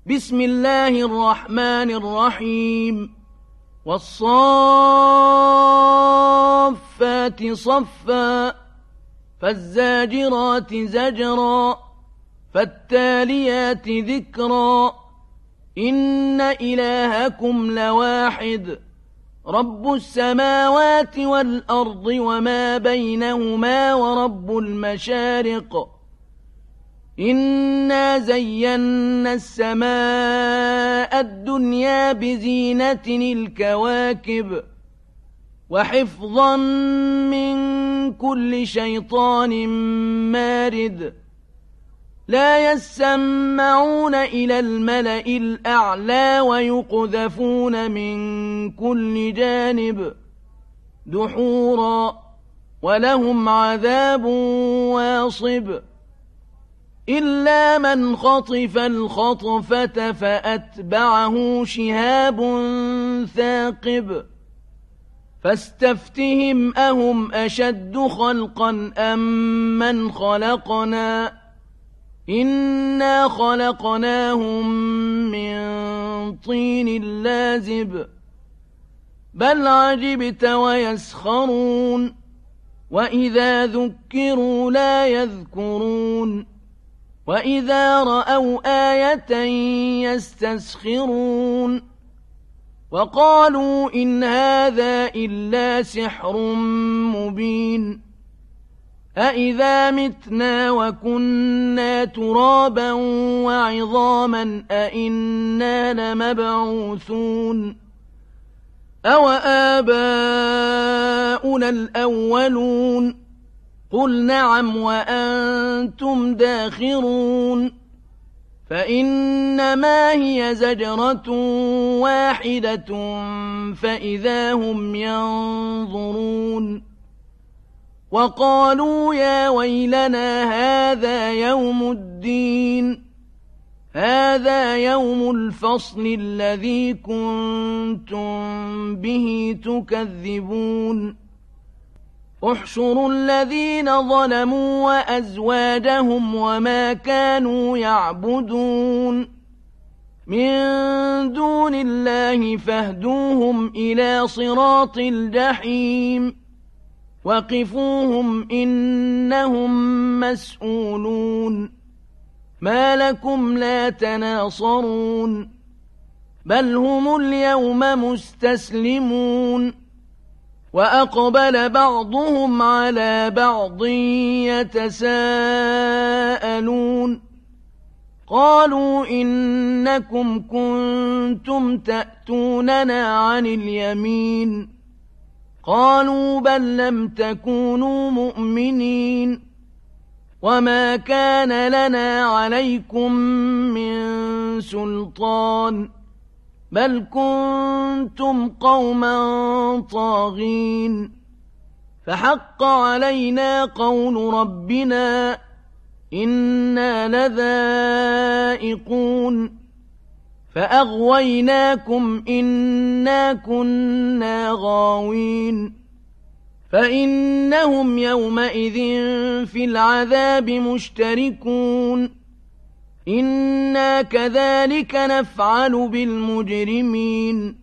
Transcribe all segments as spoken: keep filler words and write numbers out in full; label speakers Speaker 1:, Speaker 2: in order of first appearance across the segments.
Speaker 1: بسم الله الرحمن الرحيم والصافات صفا فالزاجرات زجرا فالتاليات ذكرا إن إلهكم لواحد رب السماوات والأرض وما بينهما ورب المشارق إنا زينا السماء الدنيا بزينة الكواكب وحفظا من كل شيطان مارد لا يسمعون إلى الملأ الأعلى ويقذفون من كل جانب دحورا ولهم عذاب واصب إلا من خطف الخطفة فأتبعه شهاب ثاقب فاستفتهم أهم أشد خلقا أم من خلقنا إنا خلقناهم من طين لازب بل عجبت ويسخرون وإذا ذكروا لا يذكرون وإذا رأوا آية يستسخرون وقالوا إن هذا إلا سحر مبين أإذا متنا وكنا ترابا وعظاما أإنا لمبعوثون أو آباؤنا الأولون قل نعم وأنتم داخرون فإنما هي زجرة واحدة فإذا هم ينظرون وقالوا يا ويلنا هذا يوم الدين هذا يوم الفصل الذي كنتم به تكذبون احشروا الذين ظلموا وأزواجهم وما كانوا يعبدون من دون الله فاهدوهم إلى صراط الجحيم وقفوهم إنهم مسؤولون ما لكم لا تناصرون بل هم اليوم مستسلمون وأقبل بعضهم على بعض يتساءلون قالوا إنكم كنتم تأتوننا عن اليمين قالوا بل لم تكونوا مؤمنين وما كان لنا عليكم من سلطان بل كنتم قوما طاغين فحق علينا قول ربنا إنا لذائقون فأغويناكم إنا كنا غاوين فإنهم يومئذ في العذاب مشتركون إنا كذلك نفعل بالمجرمين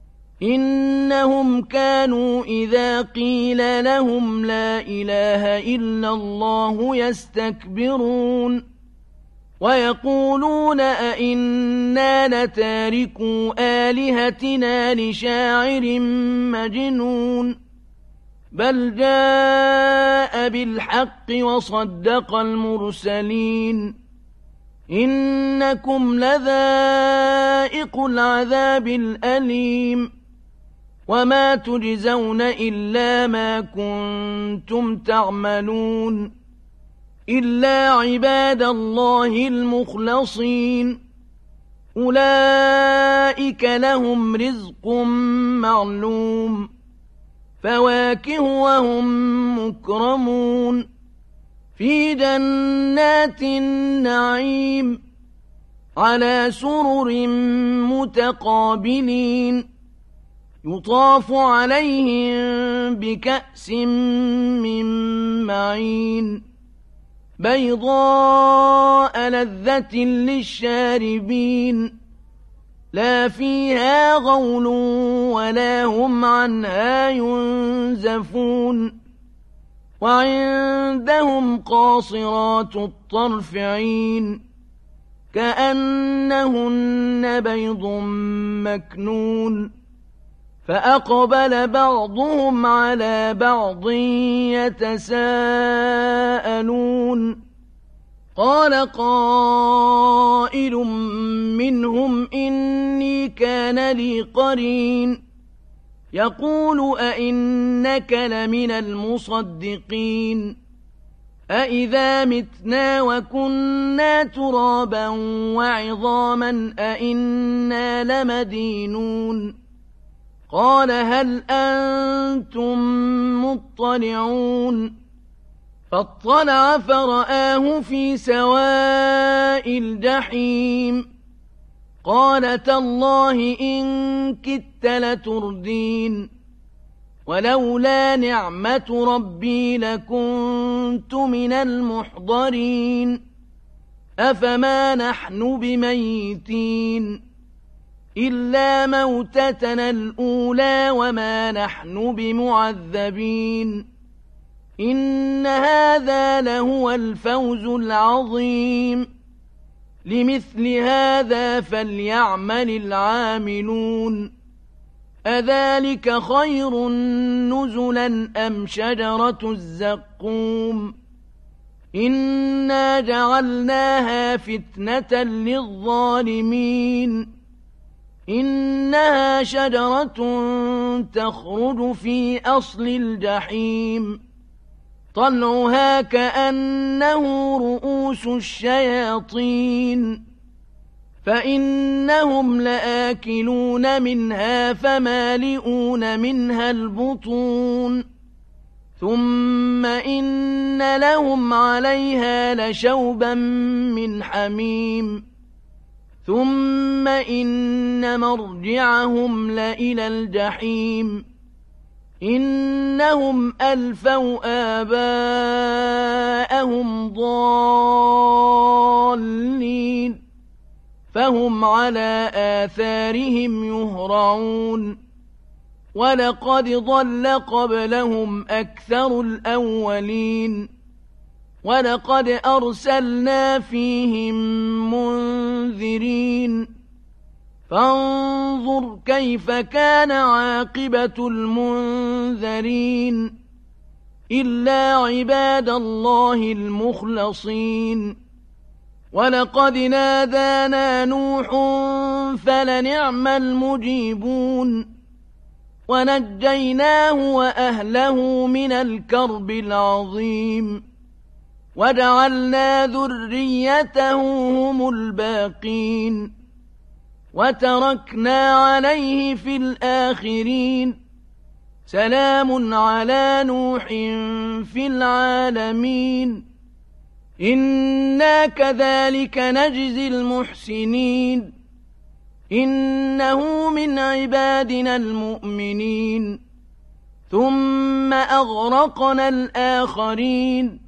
Speaker 1: إنهم كانوا إذا قيل لهم لا إله إلا الله يستكبرون ويقولون أئنا لتاركو آلهتنا لشاعر مجنون بل جاء بالحق وصدق المرسلين إنكم لذائق العذاب الأليم وما تجزون إلا ما كنتم تعملون إلا عباد الله المخلصين أولئك لهم رزق معلوم فواكه وهم مكرمون في جنات النعيم على سرر متقابلين يطاف عليهم بكأس من معين بيضاء لذة للشاربين لا فيها غول ولا هم عنها ينزفون وعندهم قاصرات الطرف عين كأنهن بيض مكنون فأقبل بعضهم على بعض يتساءلون قال قائل منهم إني كان لي قرين يقول أئنك لمن المصدقين أئذا متنا وكنا ترابا وعظاما أئنا لمدينون قال هل أنتم مطلعون فاطلع فرآه في سواء الجحيم قال تالله إن كدت لتردين ولولا نعمة ربي لكنت من المحضرين أفما نحن بميتين إلا موتتنا الأولى وما نحن بمعذبين إن هذا لهو الفوز العظيم لمثل هذا فليعمل العاملون أذلك خير نزلا أم شجرة الزقوم إنا جعلناها فتنة للظالمين إنها شجرة تخرج في أصل الجحيم طلعها كأنه رؤوس الشياطين فإنهم لآكلون منها فمالئون منها البطون ثم إن لهم عليها لشوبا من حميم ثم إن مرجعهم لإلى الجحيم إنهم ألفوا آباءهم ضالين فهم على آثارهم يهرعون ولقد ضل قبلهم أكثر الأولين ولقد أرسلنا فيهم منذرين فانظر كيف كان عاقبة المنذرين إلا عباد الله المخلصين ولقد نادانا نوح فلنعم المجيبون ونجيناه وأهله من الكرب العظيم وجعلنا ذريته هم الباقين وتركنا عليه في الآخرين سلام على نوح في العالمين إنا كذلك نجزي المحسنين إنه من عبادنا المؤمنين ثم أغرقنا الآخرين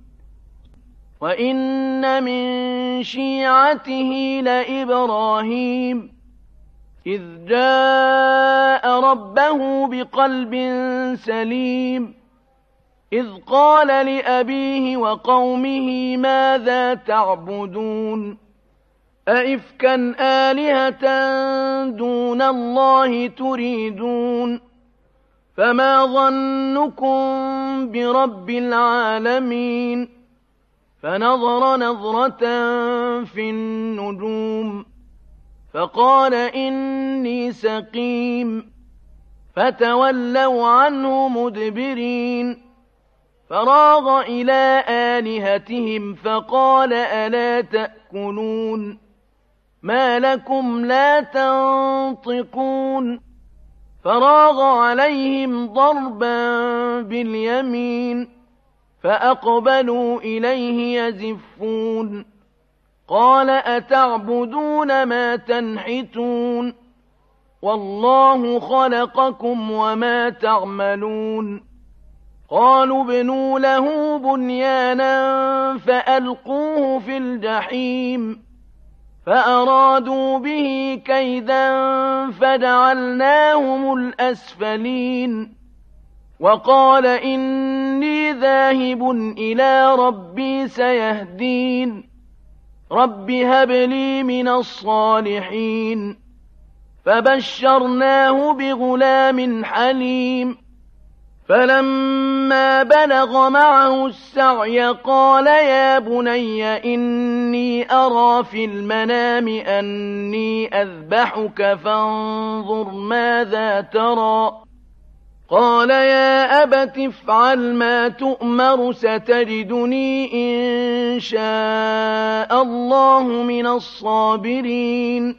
Speaker 1: وإن من شيعته لإبراهيم إذ جاء ربه بقلب سليم إذ قال لأبيه وقومه ماذا تعبدون أئفكا آلهة دون الله تريدون فما ظنكم برب العالمين فنظر نظرة في النجوم فقال إني سقيم فتولوا عنه مدبرين فراغ إلى آلهتهم فقال ألا تأكلون ما لكم لا تنطقون فراغ عليهم ضربا باليمين فأقبلوا إليه يزفون قال أتعبدون ما تنحتون والله خلقكم وما تعملون قالوا ابنوا له بنيانا فألقوه في الجحيم فأرادوا به كيدا فجعلناهم الأسفلين وقال إني ذاهب إلى ربي سيهدين رب هب لي من الصالحين فبشرناه بغلام حليم فلما بلغ معه السعي قال يا بني إني أرى في المنام أني أذبحك فانظر ماذا ترى قال يا أبت افعل ما تؤمر ستجدني إن شاء الله من الصابرين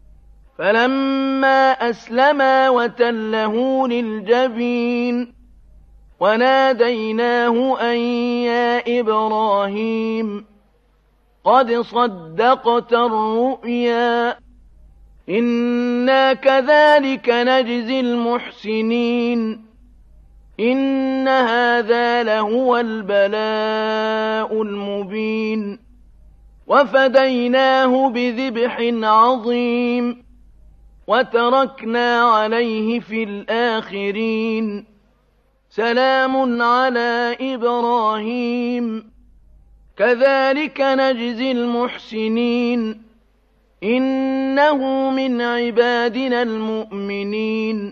Speaker 1: فلما أسلما وتله للجبين وناديناه أن يا إبراهيم قد صدقت الرؤيا إنا كذلك نجزي المحسنين إن هذا لهو البلاء المبين وفديناه بذبح عظيم وتركنا عليه في الآخرين سلام على إبراهيم كذلك نجزي المحسنين إنه من عبادنا المؤمنين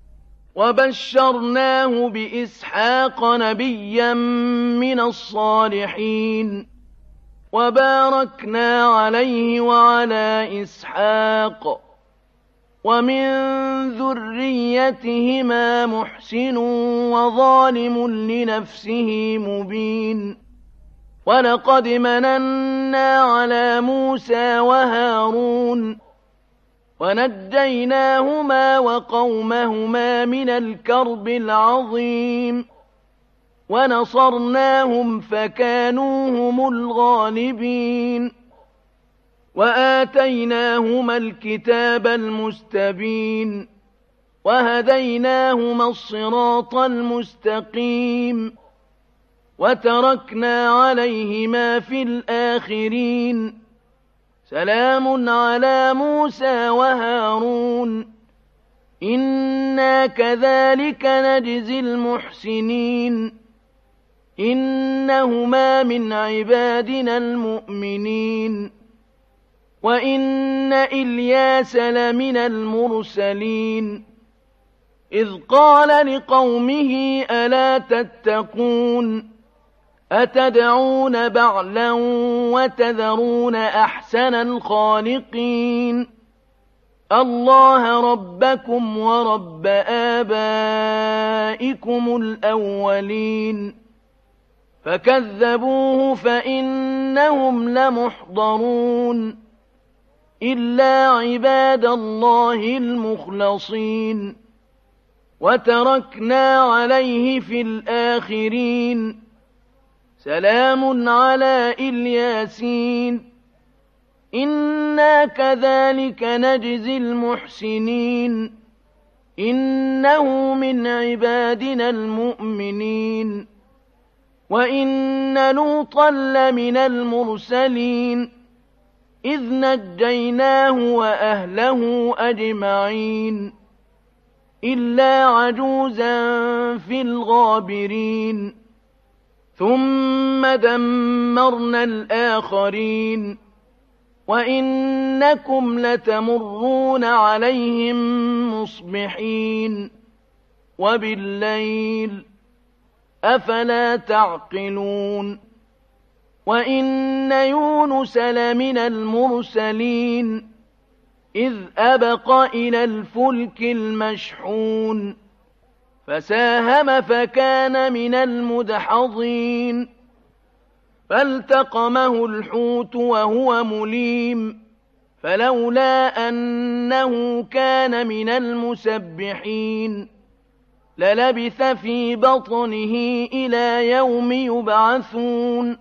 Speaker 1: وبشرناه بإسحاق نبيا من الصالحين وباركنا عليه وعلى إسحاق ومن ذريتهما محسن وظالم لنفسه مبين ولقد مننا على موسى وهارون ونجيناهما وقومهما من الكرب العظيم ونصرناهم فكانوا هم الغالبين وآتيناهما الكتاب المستبين وهديناهما الصراط المستقيم وتركنا عليهما في الآخرين سلام على موسى وهارون إنا كذلك نجزي المحسنين إنهما من عبادنا المؤمنين وإن إلياس لمن المرسلين إذ قال لقومه ألا تتقون أتدعون بعلا وتذرون أحسن الخالقين الله ربكم ورب آبائكم الأولين فكذبوه فإنهم لمحضرون إلا عباد الله المخلصين وتركنا عليه في الآخرين سلام على الياسين إنا كذلك نجزي المحسنين إنه من عبادنا المؤمنين وإن لوطا لمن المرسلين إذ نجيناه وأهله أجمعين إلا عجوزا في الغابرين ثم دمرنا الآخرين وإنكم لتمرون عليهم مصبحين وبالليل أفلا تعقلون وإن يونس لمن المرسلين إذ أبق إلى الفلك المشحون فساهم فكان من المدحضين فالتقمه الحوت وهو مليم فلولا أنه كان من المسبحين للبث في بطنه إلى يوم يبعثون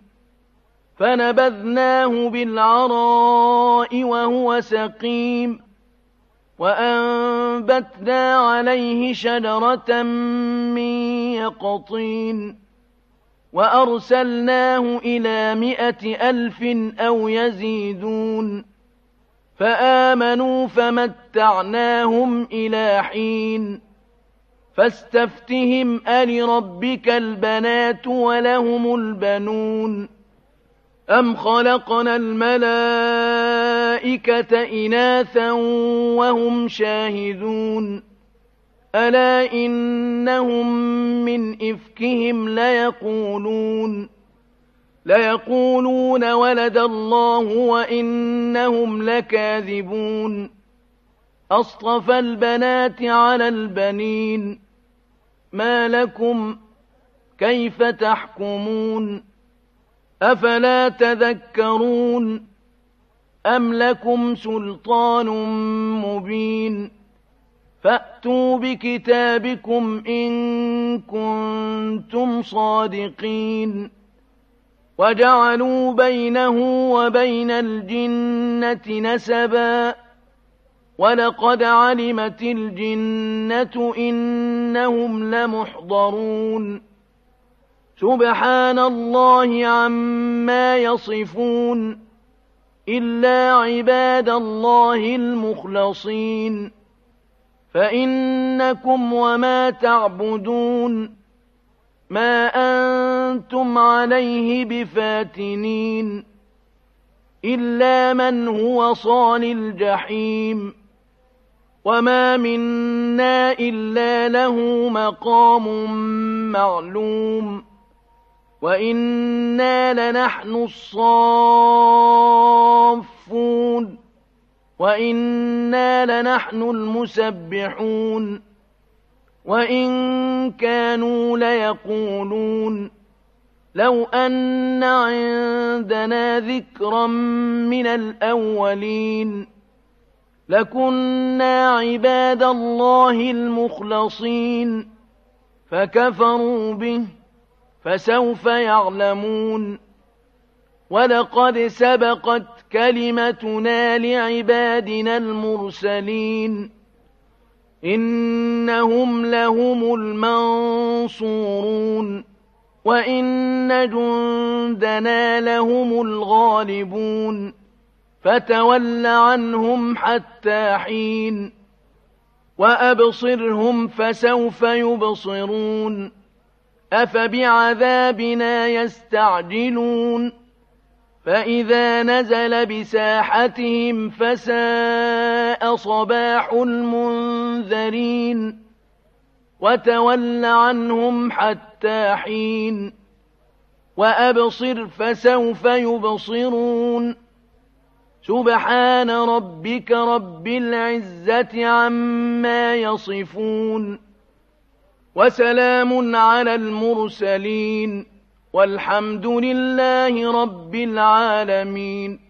Speaker 1: فنبذناه بالعراء وهو سقيم وأنبتنا عليه شجرة من يقطين وأرسلناه إلى مائة ألف أو يزيدون فآمنوا فمتعناهم إلى حين فاستفتهم ألربك البنات ولهم البنون أم خلقنا الملائكة إناثا وهم شاهدون ألا إنهم من إفكهم ليقولون ليقولون ولد الله وإنهم لكاذبون أصطفى البنات على البنين ما لكم كيف تحكمون أفلا تذكرون أم لكم سلطان مبين فأتوا بكتابكم إن كنتم صادقين وجعلوا بينه وبين الجنة نسبا ولقد علمت الجنة إنهم لمحضرون سبحان الله عما يصفون إلا عباد الله المخلصين فإنكم وما تعبدون ما أنتم عليه بفاتنين إلا من هو صال الجحيم وما منا إلا له مقام معلوم وإنا لنحن الصافون وإنا لنحن المسبحون وإن كانوا ليقولون لو أن عندنا ذكرا من الأولين لكنا عباد الله المخلصين فكفروا به فسوف يعلمون ولقد سبقت كلمتنا لعبادنا المرسلين إنهم لهم المنصورون وإن جندنا لهم الغالبون فتول عنهم حتى حين وأبصرهم فسوف يبصرون أفبعذابنا يستعجلون فإذا نزل بساحتهم فساء صباح المنذرين وتول عنهم حتى حين وأبصر فسوف يبصرون سبحان ربك رب العزة عما يصفون وسلام على المرسلين والحمد لله رب العالمين.